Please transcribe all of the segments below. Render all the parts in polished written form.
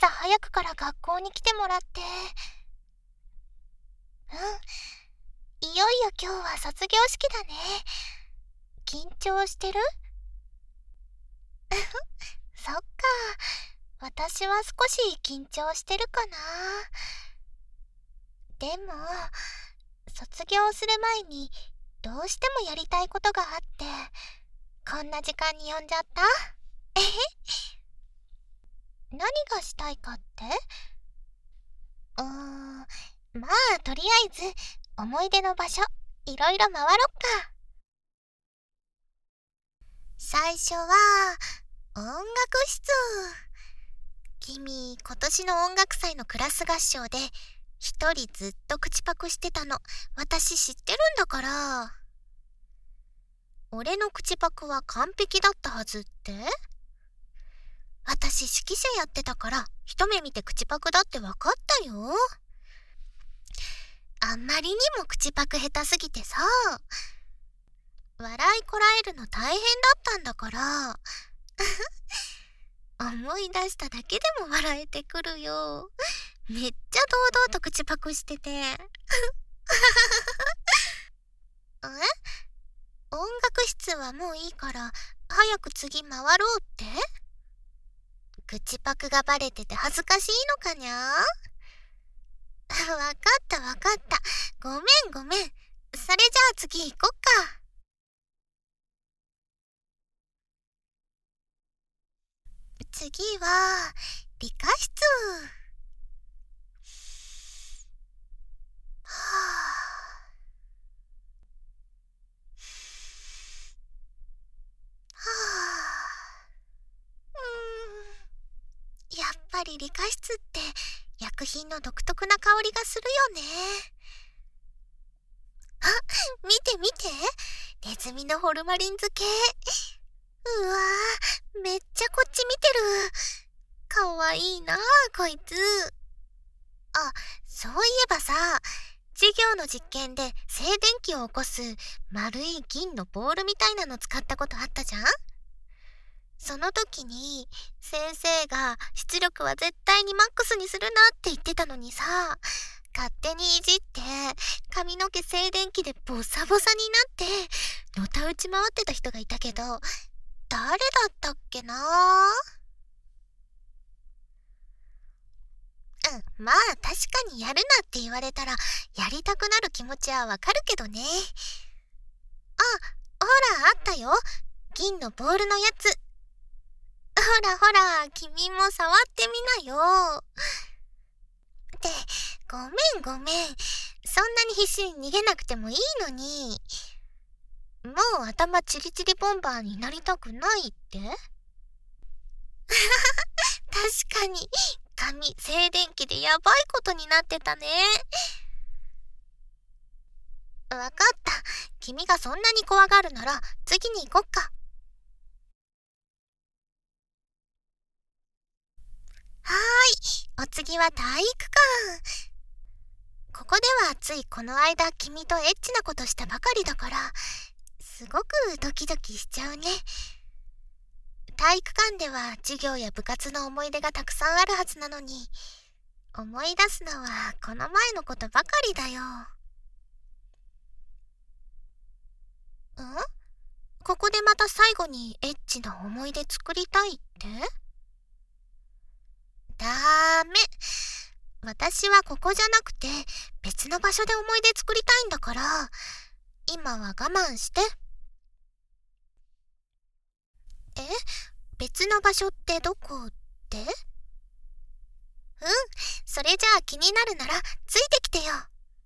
朝早くから学校に来てもらって。いよいよ今日は卒業式だね。緊張してる？そっか、私は少し緊張してるかな。でも、卒業する前にどうしてもやりたいことがあって、こんな時間に呼んじゃった。えへ。何がしたいかって？まあとりあえず思い出の場所いろいろ回ろっか。最初は音楽室。君、今年の音楽祭のクラス合唱で一人ずっと口パクしてたの私知ってるんだから。俺の口パクは完璧だったはずって？私指揮者やってたから一目見て口パクだって分かったよ。あんまりにも口パク下手すぎてさ、笑いこらえるの大変だったんだから思い出しただけでも笑えてくるよ。めっちゃ堂々と口パクしてて音楽室はもういいから早く次回ろうって？口パクがバレてて恥ずかしいのかにゃ？わかったわかった。ごめんごめん。それじゃあ次行こっか。次は理科室。はやっぱり理科室って薬品の独特な香りがするよね。あ、見て見て、ネズミのホルマリン漬け。うわー、めっちゃこっち見てる。かわいいなあこいつ。あ、そういえばさ、授業の実験で静電気を起こす丸い銀のボールみたいなの使ったことあったじゃん。その時に先生が出力は絶対にマックスにするなって言ってたのにさ、勝手にいじって髪の毛静電気でボサボサになってのたうち回ってた人がいたけど、誰だったっけな。まあ確かにやるなって言われたらやりたくなる気持ちはわかるけどね。あ、ほらあったよ、銀のボールのやつ。ほらほら、君も触ってみなよ。って、ごめんごめん。そんなに必死に逃げなくてもいいのに。もう頭チリチリボンバーになりたくないって？確かに、髪静電気でやばいことになってたね。わかった。君がそんなに怖がるなら次に行こっか。はーい、お次は体育館。ここではついこの間君とエッチなことしたばかりだからすごくドキドキしちゃうね。体育館では授業や部活の思い出がたくさんあるはずなのに、思い出すのはこの前のことばかりだよ。ここでまた最後にエッチな思い出作りたいって？ダメ。私はここじゃなくて別の場所で思い出作りたいんだから、今は我慢して。別の場所ってどこって？それじゃあ気になるならついてきてよ。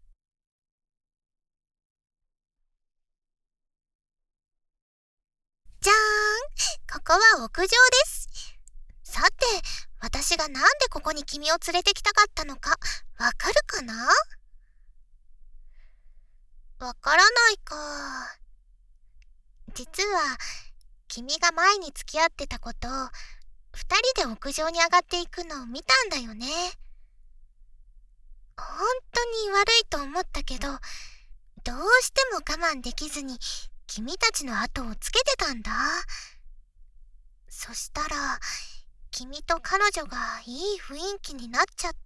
じゃーん、ここは屋上です。さて、私がなんでここに君を連れてきたかったのかわかるかな？わからないか。実は君が前に付き合ってた子と二人で屋上に上がっていくのを見たんだよね。本当に悪いと思ったけど、どうしても我慢できずに君たちの後をつけてたんだ。そしたら君と彼女がいい雰囲気になっちゃって。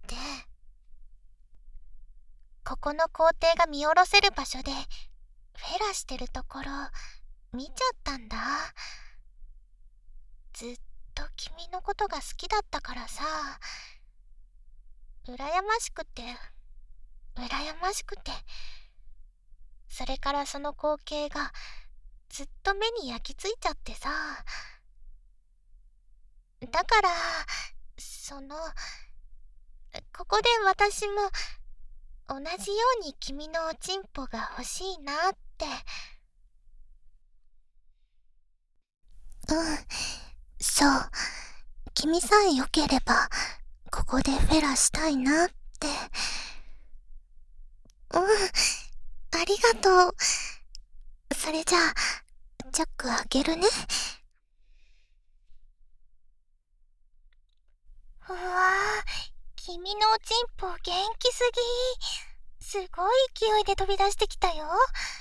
ここの校庭が見下ろせる場所でフェラしてるところ見ちゃったんだ。ずっと君のことが好きだったからさ、羨ましくて羨ましくて、それからその光景がずっと目に焼き付いちゃってさ。だからここで私も同じように君のおちんぽが欲しいなって。そう、君さえ良ければここでフェラしたいなって。ありがとう。それじゃあチャック開けるね。うわぁ、君のおちんぽ元気すぎ。すごい勢いで飛び出してきたよ。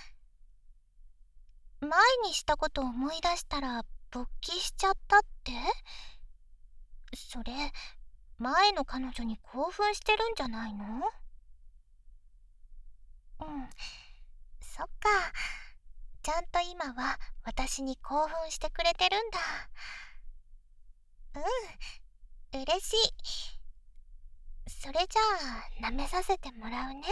前にしたこと思い出したら勃起しちゃったって？それ、前の彼女に興奮してるんじゃないの？そっか。ちゃんと今は私に興奮してくれてるんだ。嬉しい。それじゃあ舐めさせてもらうね。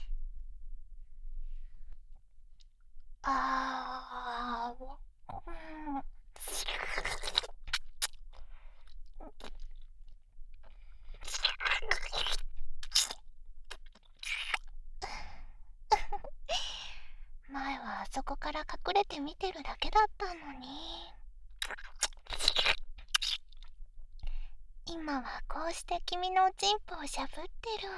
前はあそこから隠れて見てるだけだったのに。今はこうして君のおちんぽをしゃぶってる。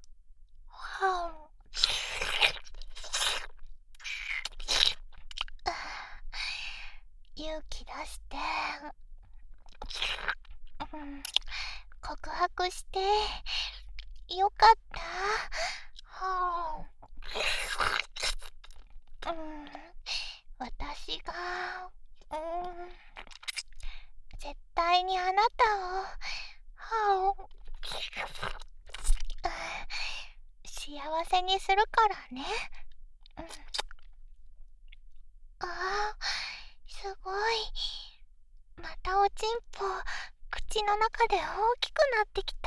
勇気出して告白してよかった。私が絶対にあなたを幸せにするからね。すごい。またおちんぽ口の中で大きくなってきた。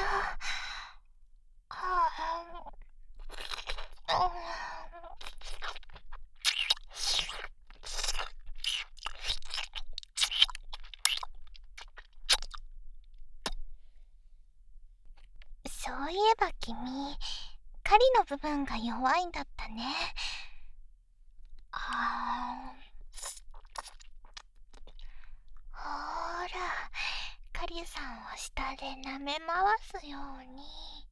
そういえば君、狩りの部分が弱いんだったね。ほーら、カリさんを下で舐め回すように。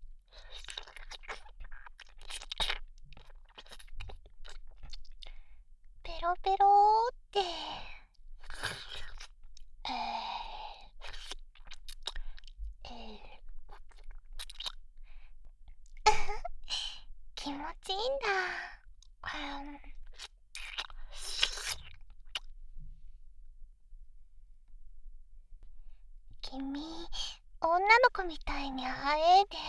ペロペローって。気持ちいいんだ。君、女の子みたいにあえで。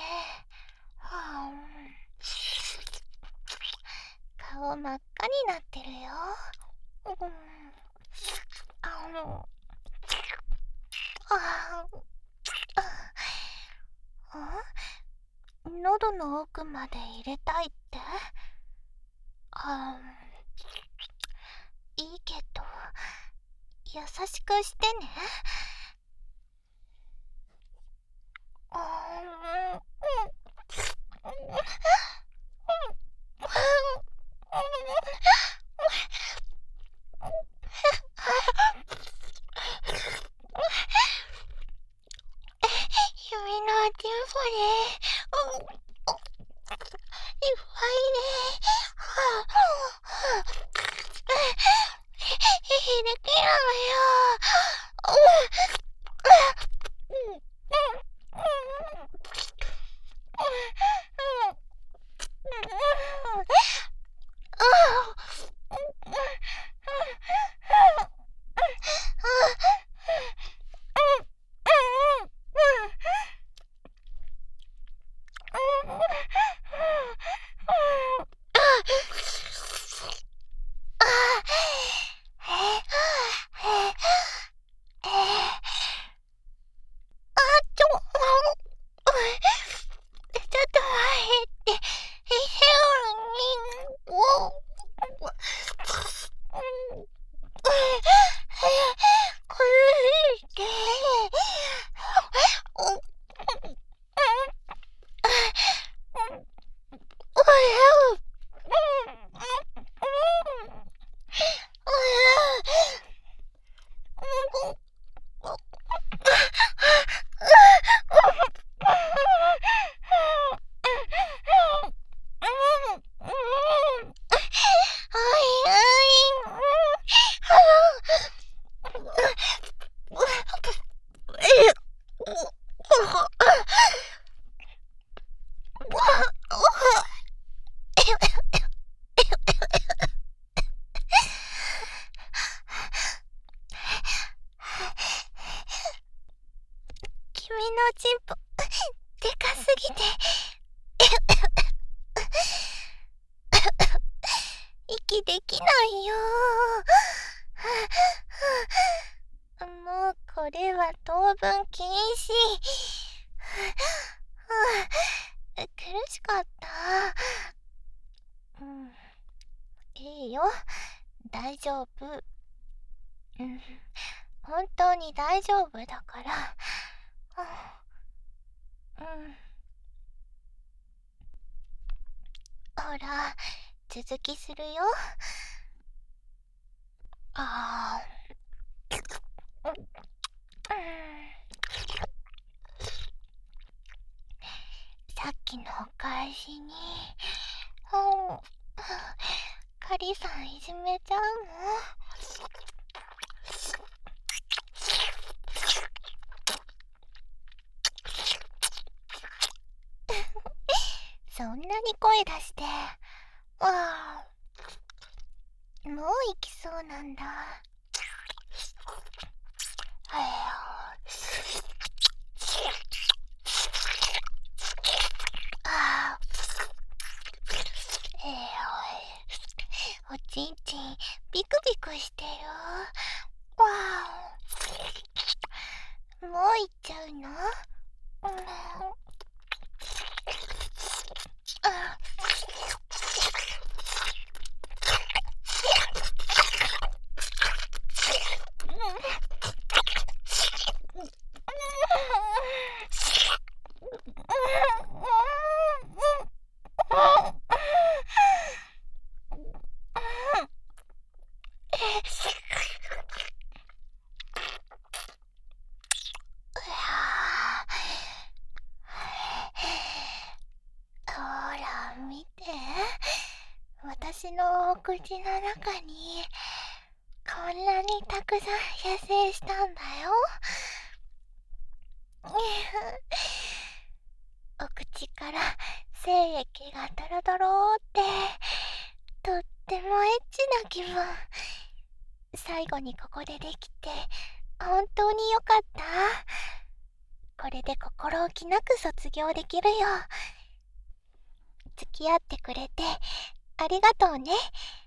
顔真っ赤になってるよ。喉の奥まで入れたいって？いいけど優しくしてね。君のおちんぽでいっぱいね。ひでけなのよ。 チンポでかすぎて息できないよ。もうこれは当分禁止。苦しかった。いいよ、大丈夫。本当に大丈夫だから。ほら、続きするよ。さっきのお返しに、カリさんいじめちゃうの？そんなに声出して。もう行きそうなんだ。おちんちんビクビクしてる。もう行っちゃうの？ほら見て、私のお口の中にこんなにたくさん野生したんだよ。お口から精液がドロドロってとってもエッチな気分。最後にここでできて本当によかった。これで心置きなく卒業できるよ。付き合ってくれてありがとうね。